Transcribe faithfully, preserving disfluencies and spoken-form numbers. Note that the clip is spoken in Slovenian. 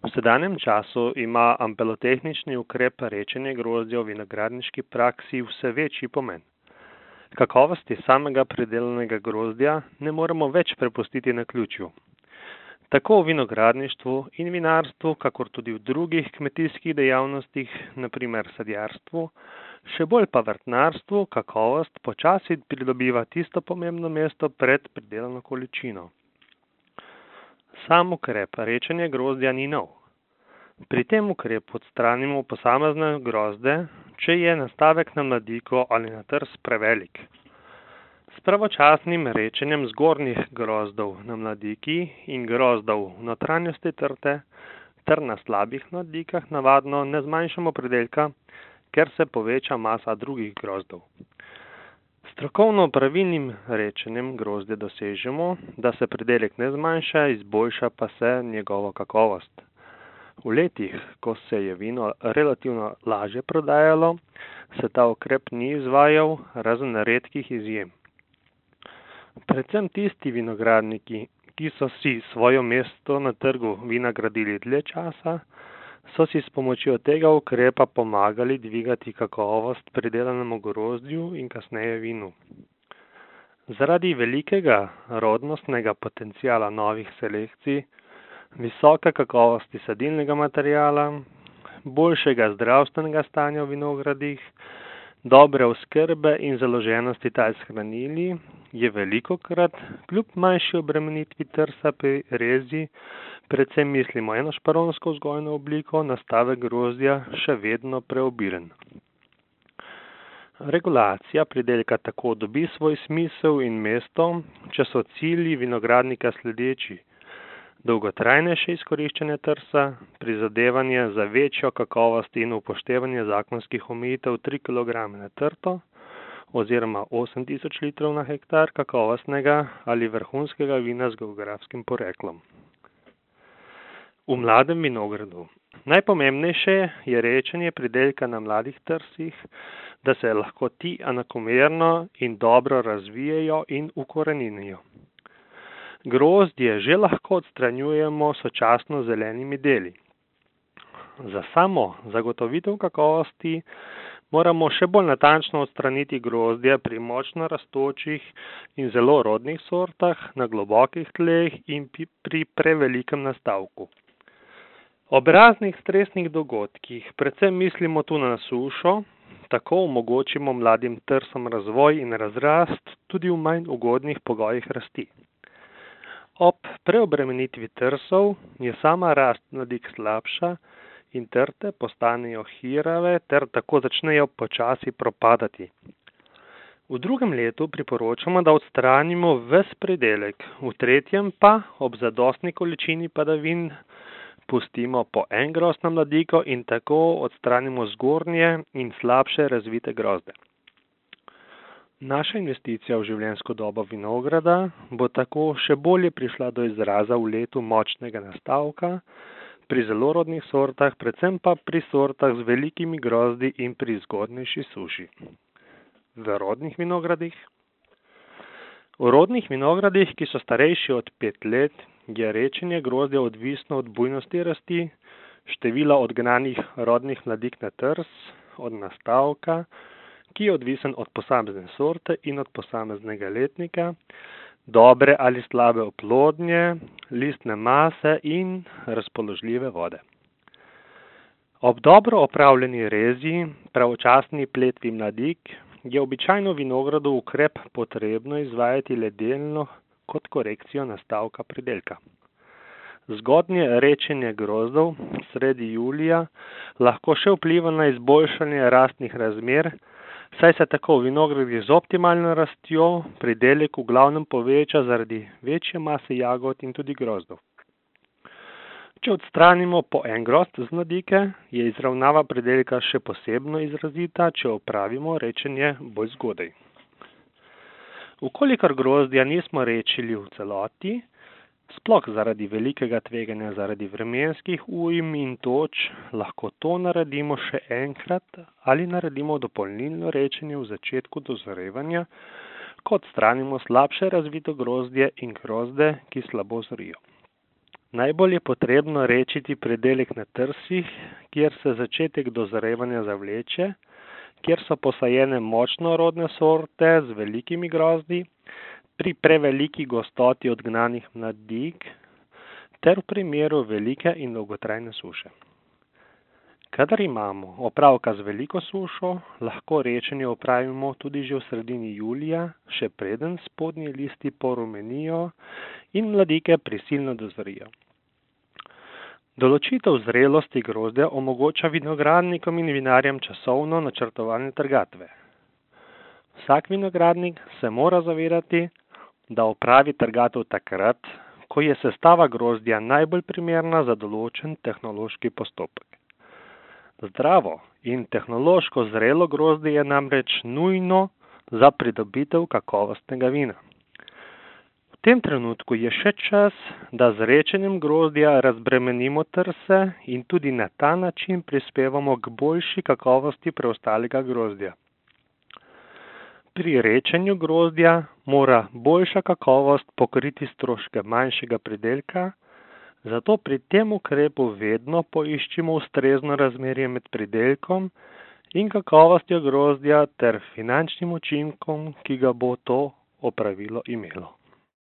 V sedanjem času ima ampelotehnični ukrep rečenja grozdja v vinogradniški praksi vse večji pomen. Kakovosti samega pridelanega grozdja ne moremo več prepustiti naključju. Tako v vinogradništvu in vinarstvu, kakor tudi v drugih kmetijskih dejavnostih, na primer sadjarstvu, še bolj pa vrtnarstvu, kakovost počasi pridobiva tisto pomembno mesto pred pridelano količino. Sam ukrep rečenja grozdja ni nov. Pri tem ukrepu odstranimo posamezne grozde, če je nastavek na mladiko ali na trs prevelik. S pravočasnim rečenjem zgornjih grozdov na mladiki in grozdov v notranjosti trte ter na slabih mladikah navadno ne zmanjšamo pridelka, ker se poveča masa drugih grozdov. Strokovno pravilnim rečenjem grozdja dosežemo, da se pridelek ne zmanjša, izboljša pa se njegovo kakovost. V letih, ko se je vino relativno lažje prodajalo, se ta ukrep ni izvajal, razen redkih izjem. Predvsem tisti vinogradniki, ki so si svoje mesto na trgu vina gradili dlje časa, so si s pomočjo tega ukrepa pomagali dvigati kakovost pridelanemu grozdju in kasneje vinu. Zaradi velikega rodnostnega potenciala novih selekcij, visoke kakovosti sadilnega materiala, boljšega zdravstvenega stanja v vinogradih, dobre oskrbe in založenosti tal s hranili, je velikokrat, kljub manjši obremenitvi trsa pri rezi, predvsem mislimo enošparonsko vzgojno obliko, nastavek grozdja še vedno preobilen. Regulacija pridelka tako dobi svoj smisel in mesto, če so cilji vinogradnika sledeči: dolgotrajnejše izkoriščanje trsa, prizadevanje za večjo kakovost in upoštevanje zakonskih omejitev tri kilograme na trto oziroma osem tisoč litrov na hektar kakovostnega ali vrhunskega vina z geografskim poreklom. V mladem vinogradu. Najpomembnejše je rečenje pridelka na mladih trsih, da se lahko ti enakomerno in dobro razvijejo in ukoreninijo. Grozdje že lahko odstranjujemo sočasno z zelenimi deli. Za samo zagotovitev kakovosti moramo še bolj natančno odstraniti grozdje pri močno rastočih in zelo rodnih sortah, na globokih tleh in pri prevelikem nastavku. Ob raznih stresnih dogodkih, predvsem mislimo tu na sušo, tako omogočimo mladim trsom razvoj in razrast tudi v manj ugodnih pogojih rasti. Ob preobremenitvi trsov je sama rast mladik slabša in trte postanejo hirave ter tako začnejo počasi propadati. V drugem letu priporočamo, da odstranimo ves pridelek, v tretjem pa ob zadostni količini padavin pustimo po en grozd na mladiko in tako odstranimo zgornje in slabše razvite grozde. Naša investicija v življenjsko dobo vinograda bo tako še bolje prišla do izraza v letu močnega nastavka, pri zelo rodnih sortah, predvsem pa pri sortah z velikimi grozdi in pri zgodnejši suši. V rodnih vinogradih. V rodnih vinogradih, ki so starejši od pet let, je rečenje grozdja odvisno od bujnosti rasti, števila odgnanih rodnih mladik na trs, od nastavka, ki je odvisen od posamezne sorte in od posameznega letnika, dobre ali slabe oplodnje, listne mase in razpoložljive vode. Ob dobro opravljeni rezi, pravočasni pletvi mladik, je običajno v vinogradu ukrep potrebno izvajati le delno kot korekcijo nastavka pridelka. Zgodnje rečenje grozdov sredi julija lahko še vpliva na izboljšanje rastnih razmer, saj se tako v vinogradih z optimalno rastjo pridelek v glavnem poveča zaradi večje mase jagod in tudi grozdov. Če odstranimo po en grozd z mladike, je izravnava pridelka še posebno izrazita, če opravimo rečenje bolj zgodaj. V kolikor grozdja nismo rečili v celoti, sploh zaradi velikega tveganja zaradi vremenskih ujm in toč, lahko to naredimo še enkrat ali naredimo dopolnilno rečenje v začetku dozorevanja, ko odstranimo slabše razvito grozdje in grozde, ki slabo zorijo. Najbolj je potrebno rečiti pridelek na trsih, kjer se začetek dozrevanja zavleče, kjer so posajene močno rodne sorte z velikimi grozdi, pri preveliki gostoti odgnanih mladik ter v primeru velike in dolgotrajne suše. Kadar imamo opravka z veliko sušo, lahko rečenje opravimo tudi že v sredini julija, še preden spodnji listi porumenijo in mladike prisilno dozorijo. Določitev zrelosti grozdja omogoča vinogradnikom in vinarjem časovno načrtovanje trgatve. Vsak vinogradnik se mora zavedati, da opravi trgatev takrat, ko je sestava grozdja najbolj primerna za določen tehnološki postopek. Zdravo in tehnološko zrelo grozdje je namreč nujno za pridobitev kakovostnega vina. V tem trenutku je še čas, da z rečenjem grozdja razbremenimo trse in tudi na ta način prispevamo k boljši kakovosti preostalega grozdja. Pri rečenju grozdja mora boljša kakovost pokriti stroške manjšega pridelka, zato pri tem ukrepu vedno poiščimo ustrezno razmerje med pridelkom in kakovostjo grozdja ter finančnim učinkom, ki ga bo to opravilo imelo.